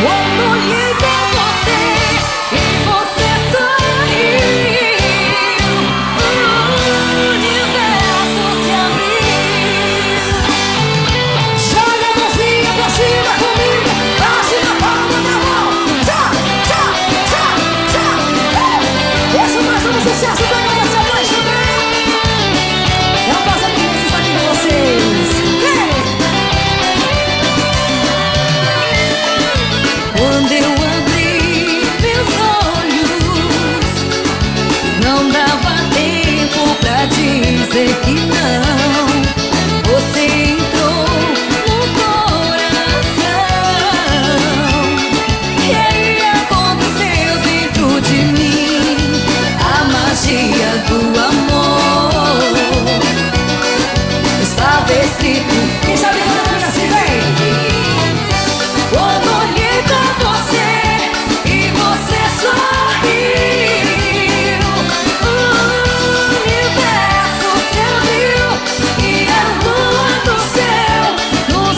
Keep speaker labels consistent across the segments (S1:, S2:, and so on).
S1: Dizer que não, você entrou no coração. E aí aconteceu dentro de mim a magia do amor. Estava escrito. Quem sabe cantar assim, vem! Quando olhei pra você e você sorriu, o universo se abriu e a lua do céu nos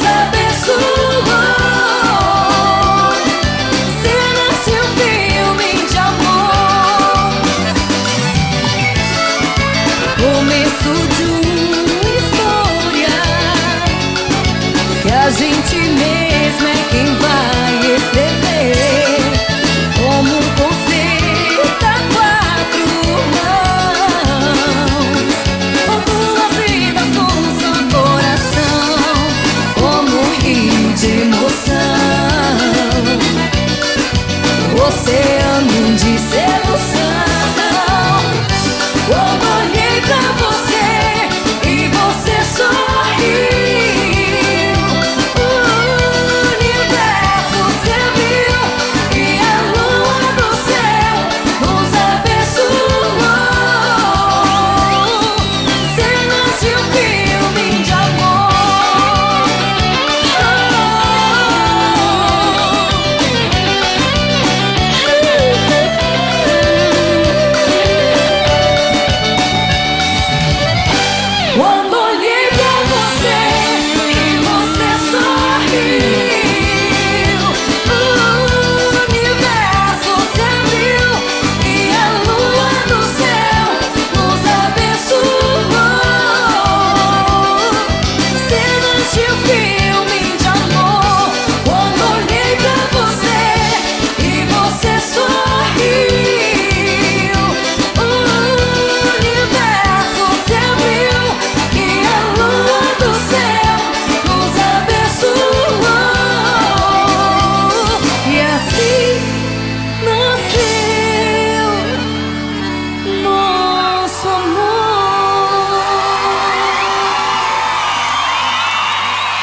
S1: abençoou. Cenas de um filme de amor, começo de uma história que a gente